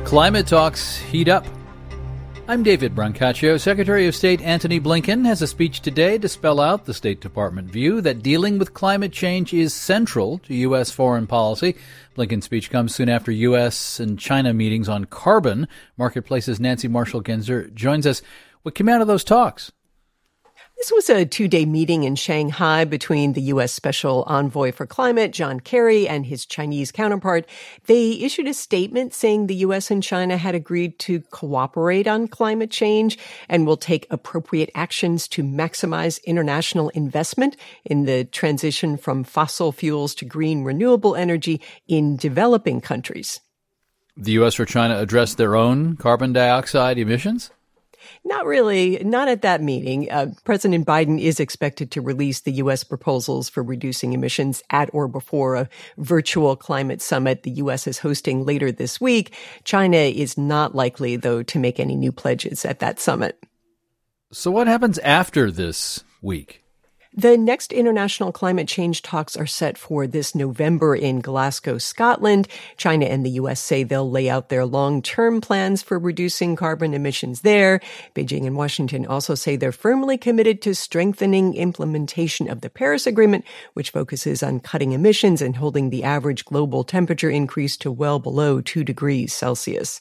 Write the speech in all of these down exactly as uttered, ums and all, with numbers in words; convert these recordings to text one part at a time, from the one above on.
Climate talks heat up. I'm David Brancaccio. Secretary of State Antony Blinken has a speech today to spell out the State Department view that dealing with climate change is central to U S foreign policy. Blinken's speech comes soon after U S and China meetings on carbon. Marketplace's Nancy Marshall-Genzer joins us. What came out of those talks? This was a two-day meeting in Shanghai between the U S Special Envoy for Climate, John Kerry, and his Chinese counterpart. They issued a statement saying the U S and China had agreed to cooperate on climate change and will take appropriate actions to maximize international investment in the transition from fossil fuels to green renewable energy in developing countries. The U S or China addressed their own carbon dioxide emissions? Not really. Not at that meeting. Uh, President Biden is expected to release the U S proposals for reducing emissions at or before a virtual climate summit the U S is hosting later this week. China is not likely, though, to make any new pledges at that summit. So what happens after this week? The next international climate change talks are set for this November in Glasgow, Scotland. China and the U S say they'll lay out their long-term plans for reducing carbon emissions there. Beijing and Washington also say they're firmly committed to strengthening implementation of the Paris Agreement, which focuses on cutting emissions and holding the average global temperature increase to well below two degrees Celsius.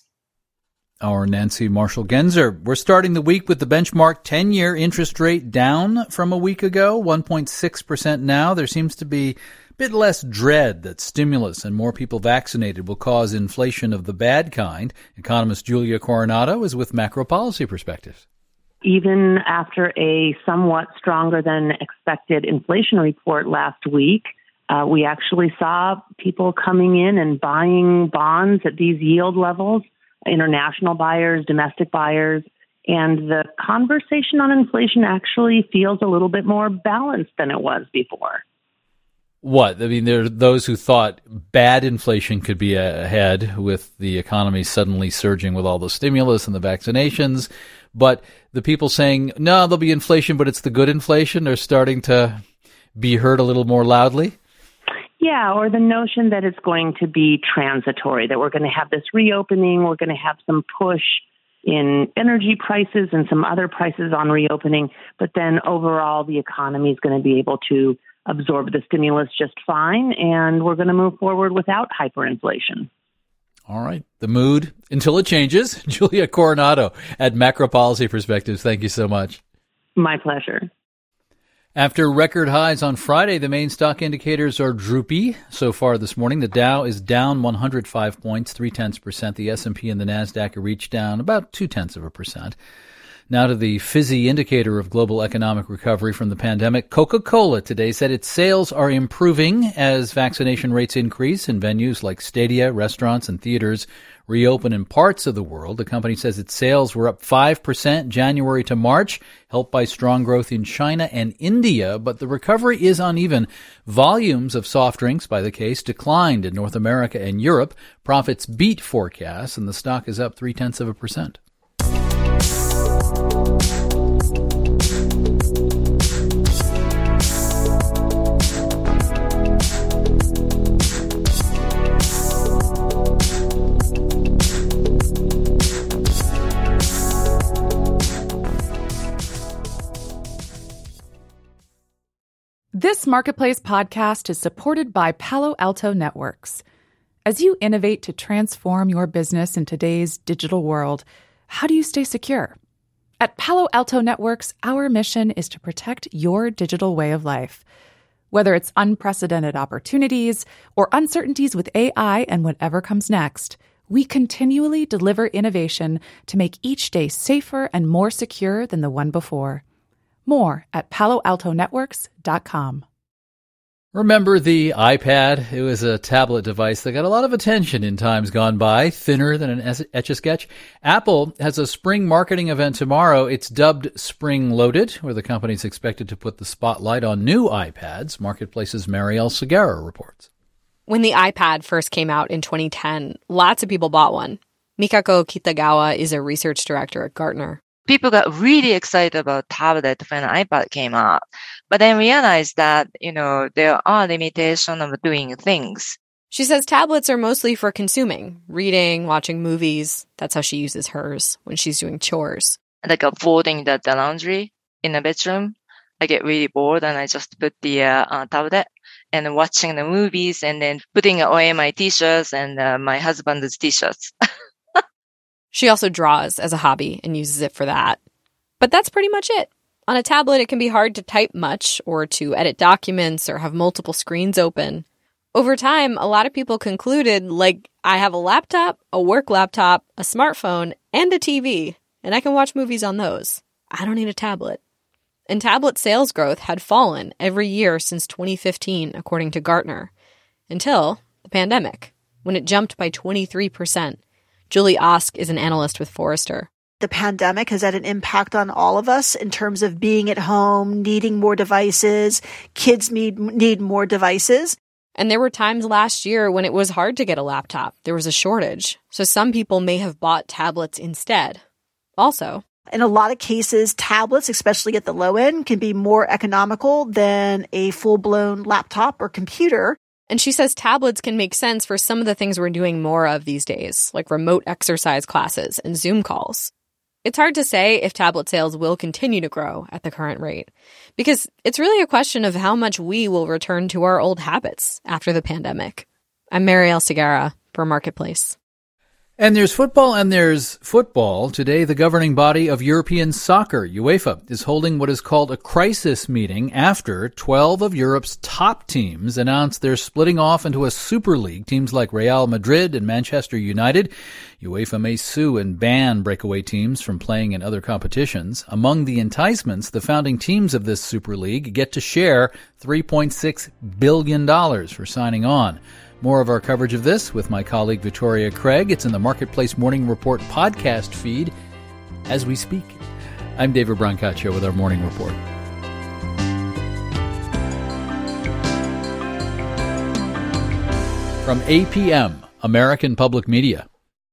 Our Nancy Marshall-Genzer. We're starting the week with the benchmark ten-year interest rate down from a week ago, one point six percent now. There seems to be a bit less dread that stimulus and more people vaccinated will cause inflation of the bad kind. Economist Julia Coronado is with Macro Policy Perspectives. Even after a somewhat stronger than expected inflation report last week, uh, we actually saw people coming in and buying bonds at these yield levels. International buyers, domestic buyers, and the conversation on inflation actually feels a little bit more balanced than it was before. What? I mean, there are those who thought bad inflation could be ahead with the economy suddenly surging with all the stimulus and the vaccinations, but the people saying, no, there'll be inflation, but it's the good inflation, are starting to be heard a little more loudly. Yeah, or the notion that it's going to be transitory, that we're going to have this reopening, we're going to have some push in energy prices and some other prices on reopening, but then overall the economy is going to be able to absorb the stimulus just fine, and we're going to move forward without hyperinflation. All right. The mood until it changes. Julia Coronado at Macro Policy Perspectives. Thank you so much. My pleasure. After record highs on Friday, the main stock indicators are droopy so far this morning. The Dow is down one hundred five points, three-tenths percent. The S and P and the Nasdaq are each down about two-tenths of a percent. Now to the fizzy indicator of global economic recovery from the pandemic. Coca-Cola today said its sales are improving as vaccination rates increase in venues like stadia, restaurants, and theaters reopen in parts of the world. The company says its sales were up five percent January to March, helped by strong growth in China and India, but the recovery is uneven. Volumes of soft drinks, by the case, declined in North America and Europe. Profits beat forecasts, and the stock is up three-tenths of a percent. This Marketplace podcast is supported by Palo Alto Networks. As you innovate to transform your business in today's digital world, how do you stay secure? At Palo Alto Networks, our mission is to protect your digital way of life. Whether it's unprecedented opportunities or uncertainties with A I and whatever comes next, we continually deliver innovation to make each day safer and more secure than the one before. More at palo alto networks dot com. Remember the iPad? It was a tablet device that got a lot of attention in times gone by, thinner than an Etch-a-Sketch. Apple has a spring marketing event tomorrow. It's dubbed Spring Loaded, where the company's expected to put the spotlight on new iPads. Marketplace's Marielle Segarra reports. When the iPad first came out in twenty ten, lots of people bought one. Mikako Kitagawa is a research director at Gartner. People got really excited about tablet when iPad came out, but then realized that, you know, there are limitations of doing things. She says tablets are mostly for consuming, reading, watching movies. That's how she uses hers when she's doing chores. Like uh, folding the, the laundry in the bedroom, I get really bored and I just put the uh, uh, tablet and watching the movies and then putting away my t-shirts and uh, my husband's t-shirts. She also draws as a hobby and uses it for that. But that's pretty much it. On a tablet, it can be hard to type much or to edit documents or have multiple screens open. Over time, a lot of people concluded, like, I have a laptop, a work laptop, a smartphone, and a T V, and I can watch movies on those. I don't need a tablet. And tablet sales growth had fallen every year since twenty fifteen, according to Gartner, until the pandemic, when it jumped by twenty-three percent. Julie Osk is an analyst with Forrester. The pandemic has had an impact on all of us in terms of being at home, needing more devices. Kids need, need more devices. And there were times last year when it was hard to get a laptop. There was a shortage. So some people may have bought tablets instead. Also, in a lot of cases, tablets, especially at the low end, can be more economical than a full-blown laptop or computer. And she says tablets can make sense for some of the things we're doing more of these days, like remote exercise classes and Zoom calls. It's hard to say if tablet sales will continue to grow at the current rate, because it's really a question of how much we will return to our old habits after the pandemic. I'm Marielle Segarra for Marketplace. And there's football and there's football. Today, the governing body of European soccer, UEFA, is holding what is called a crisis meeting after twelve of Europe's top teams announced they're splitting off into a super league. Teams like Real Madrid and Manchester United. UEFA may sue and ban breakaway teams from playing in other competitions. Among the enticements, the founding teams of this super league get to share three point six billion dollars for signing on. More of our coverage of this with my colleague Victoria Craig. It's in the Marketplace Morning Report podcast feed as we speak. I'm David Brancaccio with our Morning Report. From A P M, American Public Media.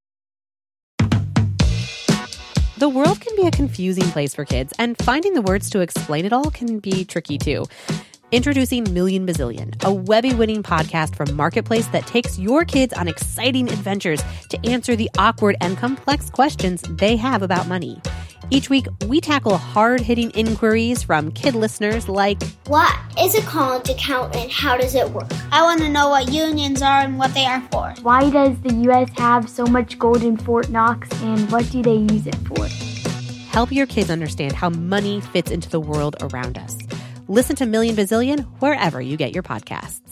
The world can be a confusing place for kids, and finding the words to explain it all can be tricky too. Introducing Million Bazillion, a Webby-winning podcast from Marketplace that takes your kids on exciting adventures to answer the awkward and complex questions they have about money. Each week, we tackle hard-hitting inquiries from kid listeners like, what is a college account and how does it work? I want to know what unions are and what they are for. Why does the U S have so much gold in Fort Knox and what do they use it for? Help your kids understand how money fits into the world around us. Listen to Million Bazillion wherever you get your podcasts.